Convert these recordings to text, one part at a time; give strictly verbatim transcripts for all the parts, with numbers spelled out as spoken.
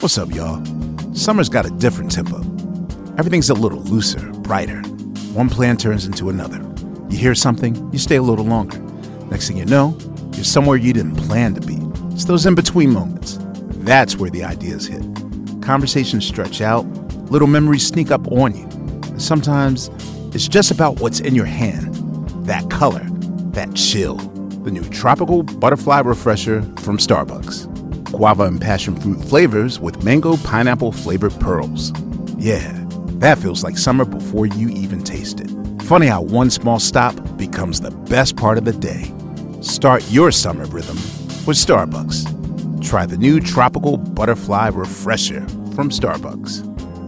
What's up, y'all? Summer's got a different tempo. Everything's a little looser, brighter. One plan turns into another. You hear something, you stay a little longer. Next thing you know, you're somewhere you didn't plan to be. It's those in-between moments. That's where the ideas hit. Conversations stretch out, little memories sneak up on you. And sometimes it's just about what's in your hand. That color, that chill. The new Tropical Butterfly Refresher from Starbucks. Guava and passion fruit flavors with mango pineapple flavored pearls. Yeah, that feels like summer before you even taste it. Funny how one small stop becomes the best part of the day. Start your summer rhythm with Starbucks. Try the new Tropical Butterfly Refresher from Starbucks.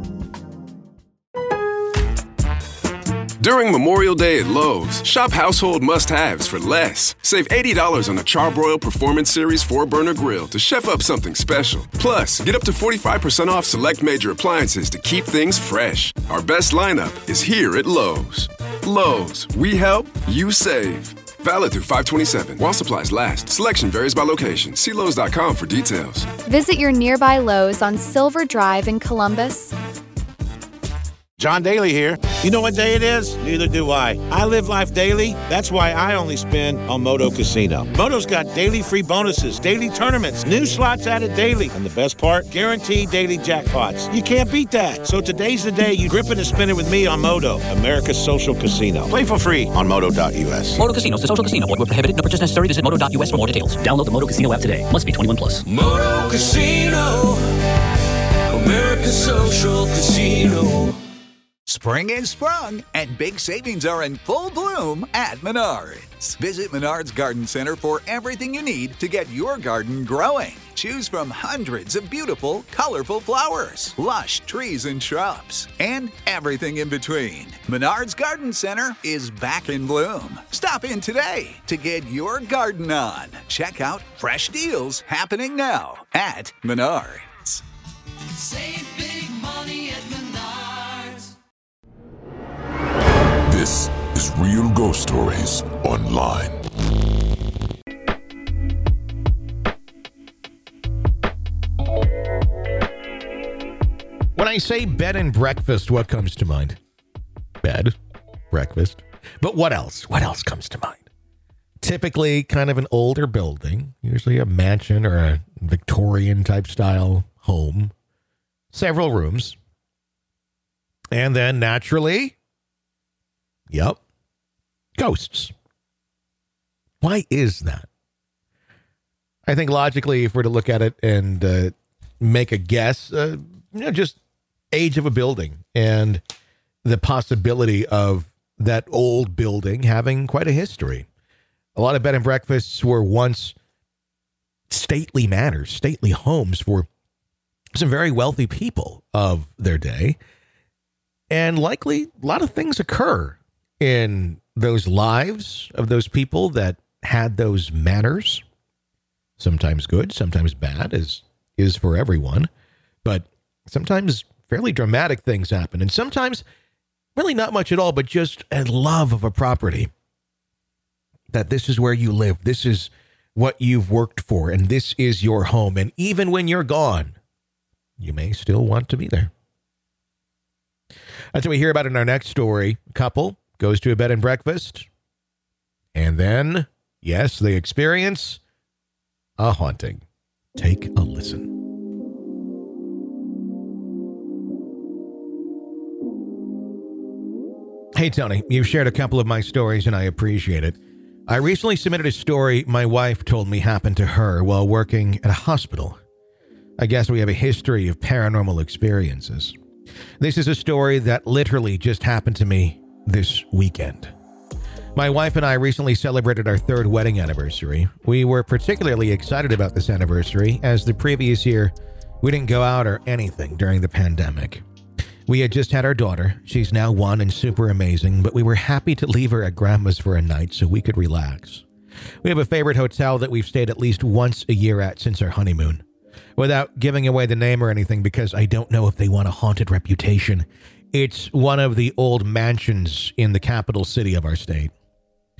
During Memorial Day at Lowe's, shop household must-haves for less. Save eighty dollars on a Charbroil Performance Series four burner grill to chef up something special. Plus, get up to forty-five percent off select major appliances to keep things fresh. Our best lineup is here at Lowe's. Lowe's, we help, you save. Valid through five twenty-seven. While supplies last. Selection varies by location. See Lowe's dot com for details. Visit your nearby Lowe's on Silver Drive in Columbus. John Daly here. You know what day it is? Neither do I. I live life daily. That's why I only spin on Moto Casino. Moto's got daily free bonuses, daily tournaments, new slots added daily. And the best part? Guaranteed daily jackpots. You can't beat that. So today's the day you grip it and spin it with me on Moto, America's social casino. Play for free on moto dot u s. Moto Casino is a social casino. Void where prohibited. No purchase necessary. Visit moto dot u s for more details. Download the Moto Casino app today. Must be twenty-one plus. Moto Casino, America's social casino. Spring is sprung, and big savings are in full bloom at Menards. Visit Menards Garden Center for everything you need to get your garden growing. Choose from hundreds of beautiful, colorful flowers, lush trees and shrubs, and everything in between. Menards Garden Center is back in bloom. Stop in today to get your garden on. Check out fresh deals happening now at Menards. Save big money at Menards. This is Real Ghost Stories Online. When I say bed and breakfast, what comes to mind? Bed, breakfast. But what else? What else comes to mind? Typically kind of an older building, usually a mansion or a Victorian type style home. Several rooms. And then naturally, yep, ghosts. Why is that? I think logically, if we're to look at it and uh, make a guess, uh, you know, just age of a building and the possibility of that old building having quite a history. A lot of bed and breakfasts were once stately manors, stately homes for some very wealthy people of their day. And likely a lot of things occur in those lives of those people that had those manners. Sometimes good, sometimes bad, as is for everyone. But sometimes fairly dramatic things happen. And sometimes really not much at all, but just a love of a property. That this is where you live. This is what you've worked for. And this is your home. And even when you're gone, you may still want to be there. That's what we hear about in our next story. A couple goes to a bed and breakfast. And then, yes, they experience a haunting. Take a listen. Hey, Tony, you've shared a couple of my stories and I appreciate it. I recently submitted a story my wife told me happened to her while working at a hospital. I guess we have a history of paranormal experiences. This is a story that literally just happened to me this weekend. My wife and I recently celebrated our third wedding anniversary. We were particularly excited about this anniversary as the previous year we didn't go out or anything during the pandemic. We had just had our daughter. She's now one and super amazing, but we were happy to leave her at grandma's for a night so we could relax. We have a favorite hotel that we've stayed at least once a year at since our honeymoon. Without giving away the name or anything, because I don't know if they want a haunted reputation, it's one of the old mansions in the capital city of our state.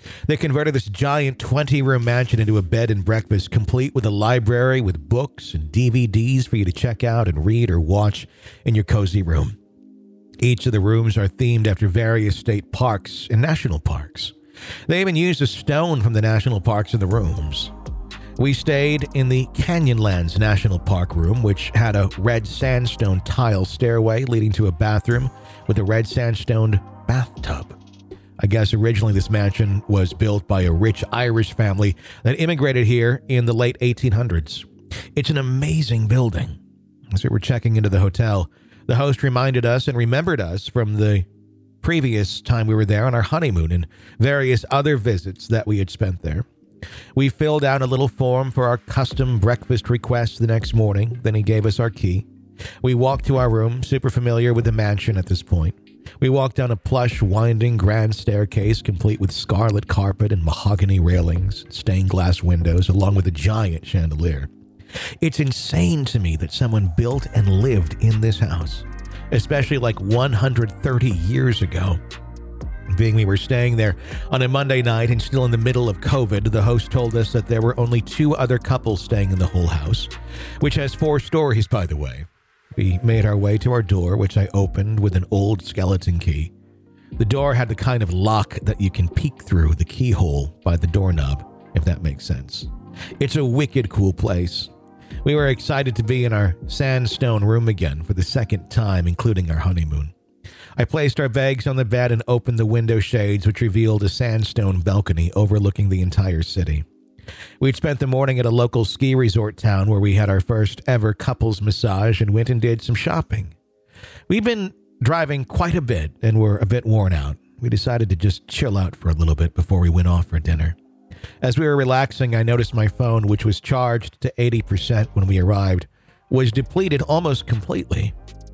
They converted this giant twenty-room mansion into a bed and breakfast, complete with a library with books and D V Ds for you to check out and read or watch in your cozy room. Each of the rooms are themed after various state parks and national parks. They even used a stone from the national parks in the rooms. We stayed in the Canyonlands National Park room, which had a red sandstone tile stairway leading to a bathroom with a red sandstone bathtub. I guess originally this mansion was built by a rich Irish family that immigrated here in the late eighteen hundreds. It's an amazing building. As we were checking into the hotel, the host reminded us and remembered us from the previous time we were there on our honeymoon and various other visits that we had spent there. We filled out a little form for our custom breakfast request the next morning. Then he gave us our key. We walked to our room, super familiar with the mansion at this point. We walked down a plush, winding grand staircase complete with scarlet carpet and mahogany railings, stained glass windows, along with a giant chandelier. It's insane to me that someone built and lived in this house, especially like one hundred thirty years ago. Being we were staying there on a Monday night and still in the middle of COVID, the host told us that there were only two other couples staying in the whole house, which has four stories, by the way. We made our way to our door, which I opened with an old skeleton key. The door had the kind of lock that you can peek through the keyhole by the doorknob, if that makes sense. It's a wicked cool place. We were excited to be in our sandstone room again for the second time, including our honeymoon. I placed our bags on the bed and opened the window shades, which revealed a sandstone balcony overlooking the entire city. We'd spent the morning at a local ski resort town where we had our first ever couples massage and went and did some shopping. We'd been driving quite a bit and were a bit worn out. We decided to just chill out for a little bit before we went off for dinner. As we were relaxing, I noticed my phone, which was charged to eighty percent when we arrived, was depleted almost completely.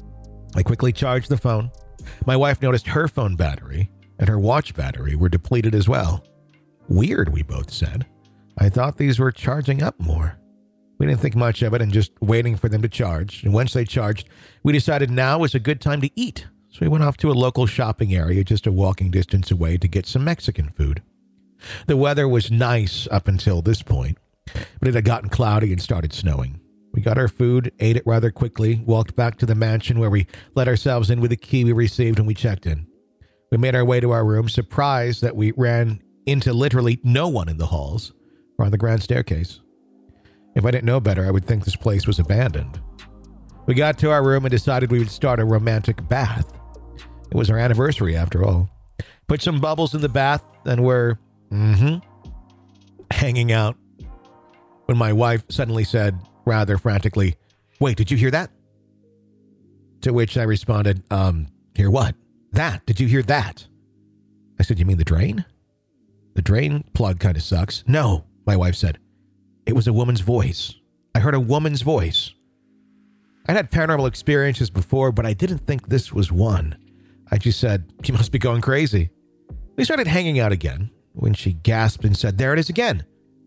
I quickly charged the phone. My wife noticed her phone battery and her watch battery were depleted as well. Weird, we both said. I thought these were charging up more. We didn't think much of it and just waiting for them to charge. And once they charged, we decided now was a good time to eat. So we went off to a local shopping area just a walking distance away to get some Mexican food. The weather was nice up until this point, but it had gotten cloudy and started snowing. We got our food, ate it rather quickly, walked back to the mansion where we let ourselves in with a key we received when we checked in. We made our way to our room, surprised that we ran into literally no one in the halls or on the grand staircase. If I didn't know better, I would think this place was abandoned. We got to our room and decided we would start a romantic bath. It was our anniversary after all. Put some bubbles in the bath and we're, mm-hmm, hanging out when my wife suddenly said, rather frantically, "Wait, did you hear that?" To which I responded, um, hear what? That. Did you hear that? I said, you mean the drain? The drain plug kind of sucks. No, my wife said. It was a woman's voice. I heard a woman's voice. I'd had paranormal experiences before, but I didn't think this was one. I just said, she must be going crazy. We started hanging out again when she gasped and said, there it is again.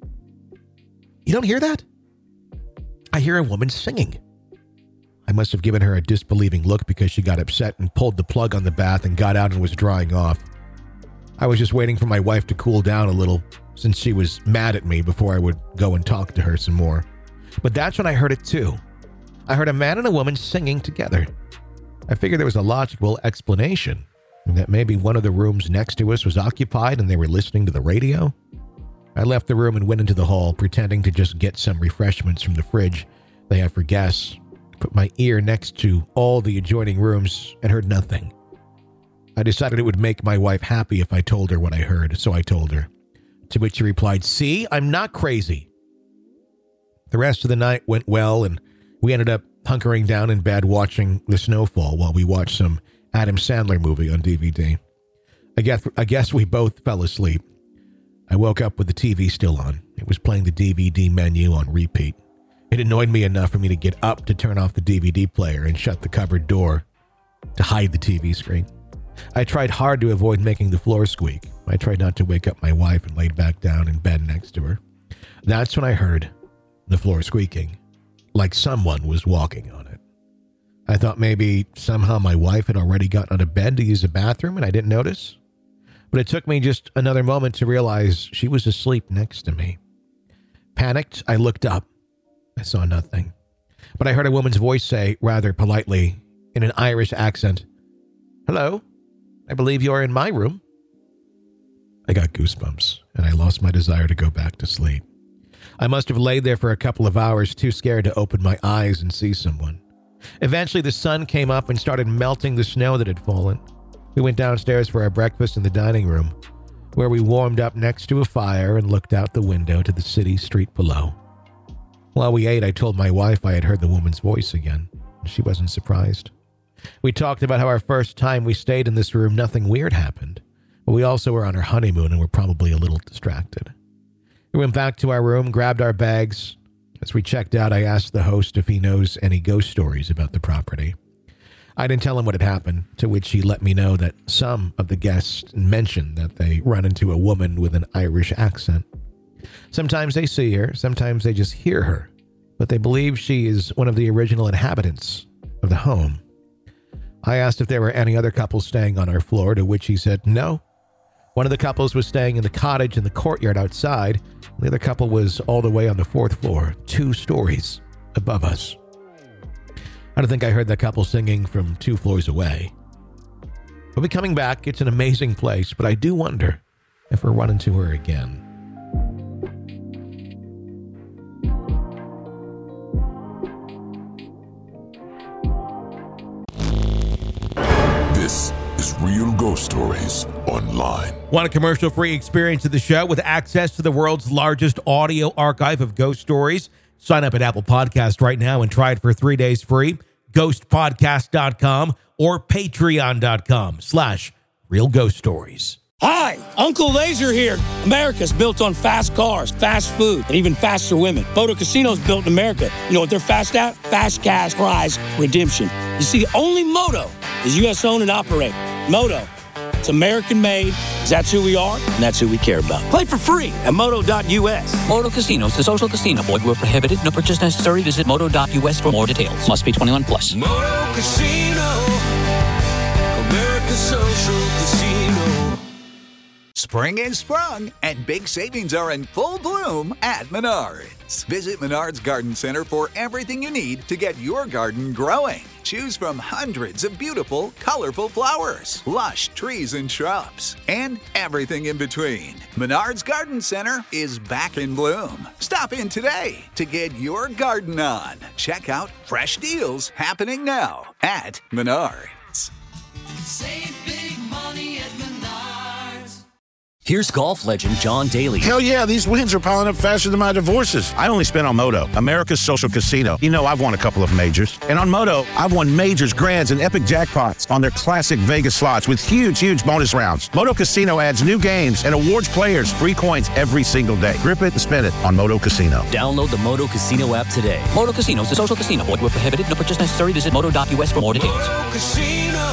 You don't hear that? I hear a woman singing. I must have given her a disbelieving look because she got upset and pulled the plug on the bath and got out and was drying off. I was just waiting for my wife to cool down a little since she was mad at me before I would go and talk to her some more. But that's when I heard it too. I heard a man and a woman singing together. I figured there was a logical explanation, that maybe one of the rooms next to us was occupied and they were listening to the radio. I left the room and went into the hall, pretending to just get some refreshments from the fridge they have for guests. Put my ear next to all the adjoining rooms and heard nothing. I decided it would make my wife happy if I told her what I heard, so I told her. To which she replied, see, I'm not crazy. The rest of the night went well, and we ended up hunkering down in bed watching the snowfall while we watched some Adam Sandler movie on D V D. I guess, I guess we both fell asleep. I woke up with the T V still on. It was playing the D V D menu on repeat. It annoyed me enough for me to get up to turn off the D V D player and shut the cupboard door to hide the T V screen. I tried hard to avoid making the floor squeak. I tried not to wake up my wife and laid back down in bed next to her. That's when I heard the floor squeaking, like someone was walking on it. I thought maybe somehow my wife had already gotten out of bed to use the bathroom and I didn't notice. but it took me just another moment to realize she was asleep next to me. Panicked, I looked up. I saw nothing, but I heard a woman's voice say, rather politely, in an Irish accent, "Hello, I believe you are in my room." I got goosebumps, and I lost my desire to go back to sleep. I must have laid there for a couple of hours, too scared to open my eyes and see someone. Eventually, the sun came up and started melting the snow that had fallen. We went downstairs for our breakfast in the dining room, where we warmed up next to a fire and looked out the window to the city street below. While we ate, I told my wife I had heard the woman's voice again. She wasn't surprised. We talked about how our first time we stayed in this room, nothing weird happened, but we also were on our honeymoon and were probably a little distracted. We went back to our room, grabbed our bags. As we checked out, I asked the host if he knows any ghost stories about the property. I didn't tell him what had happened, to which he let me know that some of the guests mentioned that they run into a woman with an Irish accent. Sometimes they see her, sometimes they just hear her, but they believe she is one of the original inhabitants of the home. I asked if there were any other couples staying on our floor, to which he said no. One of the couples was staying in the cottage in the courtyard outside. The other couple was all the way on the fourth floor, two stories above us. I don't think I heard that couple singing from two floors away. We'll be coming back. It's an amazing place, but I do wonder if we'll run into her again. This is Real Ghost Stories Online. Want a commercial-free experience of the show with access to the world's largest audio archive of ghost stories? Sign up at Apple Podcast right now and try it for three days free. ghost podcast dot com or patreon dot com slash real ghost stories. Hi, Uncle Laser here. America's built on fast cars, fast food, and even faster women. Moto Casino's built in America. You know what they're fast at? Fast cash prize redemption. You see, only Moto is U S owned and operated. Moto, it's American made. That's who we are, and that's who we care about. Play for free at moto dot U S. Moto Casino is the social casino. Void where prohibited. No purchase necessary. Visit moto dot U S for more details. Must be twenty-one plus. Moto Casino, America's social casino. Spring is sprung, and big savings are in full bloom at Menards. Visit Menards Garden Center for everything you need to get your garden growing. Choose from hundreds of beautiful, colorful flowers, lush trees and shrubs, and everything in between. Menards Garden Center is back in bloom. Stop in today to get your garden on. Check out fresh deals happening now at Menards. Save big money at Menards. Here's golf legend John Daly. Hell yeah, these wins are piling up faster than my divorces. I only spent on Moto, America's social casino. You know, I've won a couple of majors. And on Moto, I've won majors, grands, and epic jackpots on their classic Vegas slots with huge, huge bonus rounds. Moto Casino adds new games and awards players free coins every single day. Grip it and spin it on Moto Casino. Download the Moto Casino app today. Moto Casino is a social casino. Void where prohibited. No purchase necessary. Visit moto dot U S for more details. Moto Casino,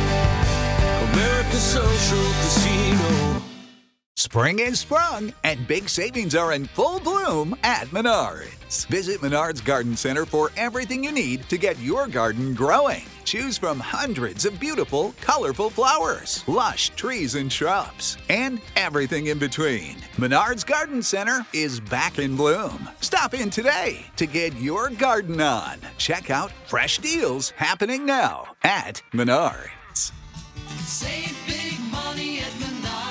America's social casino. Spring is sprung, and big savings are in full bloom at Menards. Visit Menards Garden Center for everything you need to get your garden growing. Choose from hundreds of beautiful, colorful flowers, lush trees and shrubs, and everything in between. Menards Garden Center is back in bloom. Stop in today to get your garden on. Check out fresh deals happening now at Menards. Save big money at Menards.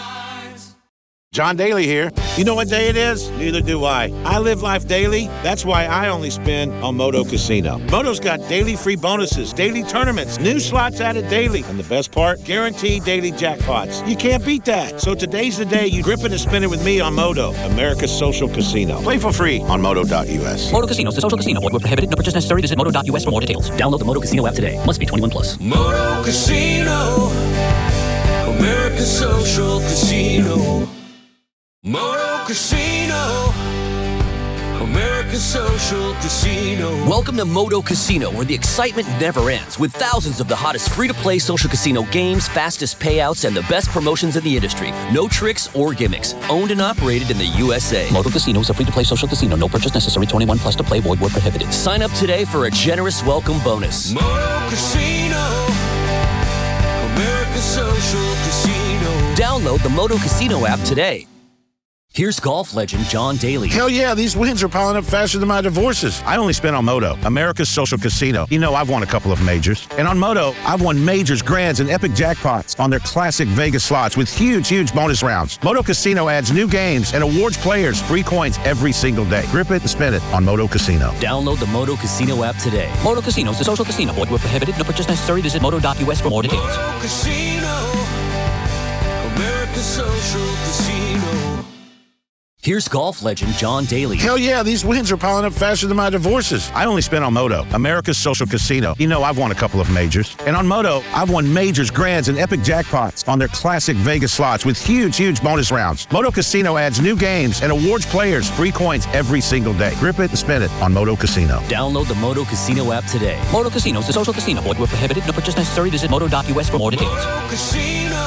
John Daly here. You know what day it is? Neither do I. I live life daily. That's why I only spin on Moto Casino. Moto's got daily free bonuses, daily tournaments, new slots added daily. And the best part? Guaranteed daily jackpots. You can't beat that. So today's the day you grip it and spin it with me on Moto, America's social casino. Play for free on moto dot U S. Moto Casino is a social casino. Void where prohibited. No purchase necessary. Visit moto dot U S for more details. Download the Moto Casino app today. Must be twenty-one plus. Moto Casino, America's social casino. Moto Casino, America's social casino. Welcome to Moto Casino, where the excitement never ends, with thousands of the hottest free-to-play social casino games, fastest payouts, and the best promotions in the industry. No tricks or gimmicks. Owned and operated in the U S A. Moto Casino is a free-to-play social casino. No purchase necessary. twenty-one plus to play. Void where prohibited. Sign up today for a generous welcome bonus. Moto Casino, America's social casino. Download the Moto Casino app today. Here's golf legend John Daly. Hell yeah, these wins are piling up faster than my divorces. I only spend on Moto, America's social casino. You know, I've won a couple of majors. And on Moto, I've won majors, grands, and epic jackpots on their classic Vegas slots with huge, huge bonus rounds. Moto Casino adds new games and awards players free coins every single day. Grip it and spin it on Moto Casino. Download the Moto Casino app today. Moto Casino is a social casino. Void where prohibited. No purchase necessary. Visit moto dot U S for more details. Moto Casino, America's social casino. Here's golf legend John Daly. Hell yeah, these wins are piling up faster than my divorces. I only spend on Moto, America's social casino. You know, I've won a couple of majors. And on Moto, I've won majors, grands, and epic jackpots on their classic Vegas slots with huge, huge bonus rounds. Moto Casino adds new games and awards players free coins every single day. Grip it and spin it on Moto Casino. Download the Moto Casino app today. Moto Casino is a social casino. Void where prohibited. No purchase necessary. Visit moto dot U S for more details. Moto Casino,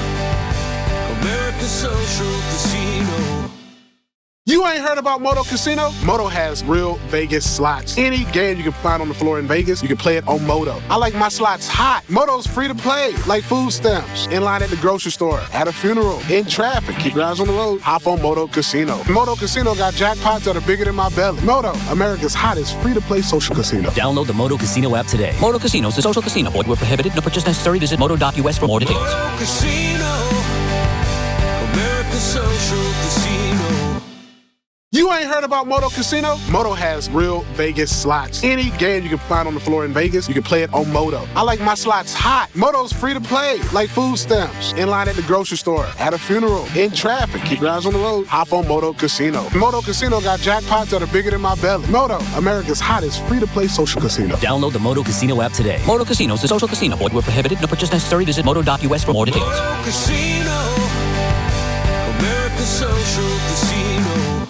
America's social casino. You ain't heard about Moto Casino? Moto has real Vegas slots. Any game you can find on the floor in Vegas, you can play it on Moto. I like my slots hot. Moto's free to play, like food stamps, in line at the grocery store, at a funeral, in traffic. Keep your eyes on the road. Hop on Moto Casino. Moto Casino got jackpots that are bigger than my belly. Moto, America's hottest free-to-play social casino. Download the Moto Casino app today. Moto Casino is a social casino. Void where prohibited. No purchase necessary. Visit moto dot U S for more details. Moto Casino, America's social casino. You ain't heard about Moto Casino? Moto has real Vegas slots. Any game you can find on the floor in Vegas, you can play it on Moto. I like my slots hot. Moto's free to play, like food stamps, in line at the grocery store, at a funeral, in traffic. Keep your eyes on the road. Hop on Moto Casino. Moto Casino got jackpots that are bigger than my belly. Moto, America's hottest free-to-play social casino. Download the Moto Casino app today. Moto Casino is a social casino. Void where prohibited. No purchase necessary. Visit moto dot U S for more details. Moto Casino, America's social casino.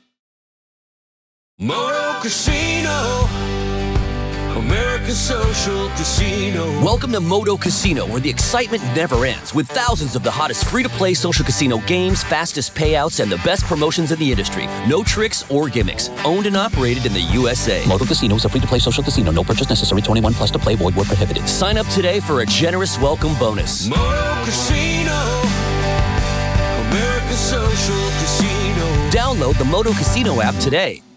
Moto Casino, America's social casino. Welcome to Moto Casino, where the excitement never ends, with thousands of the hottest free-to-play social casino games, fastest payouts, and the best promotions in the industry. No tricks or gimmicks. Owned and operated in the U S A. Moto Casino is a free-to-play social casino. No purchase necessary. twenty-one plus to play. Void where prohibited. Sign up today for a generous welcome bonus. Moto Casino, America's social casino. Download the Moto Casino app today.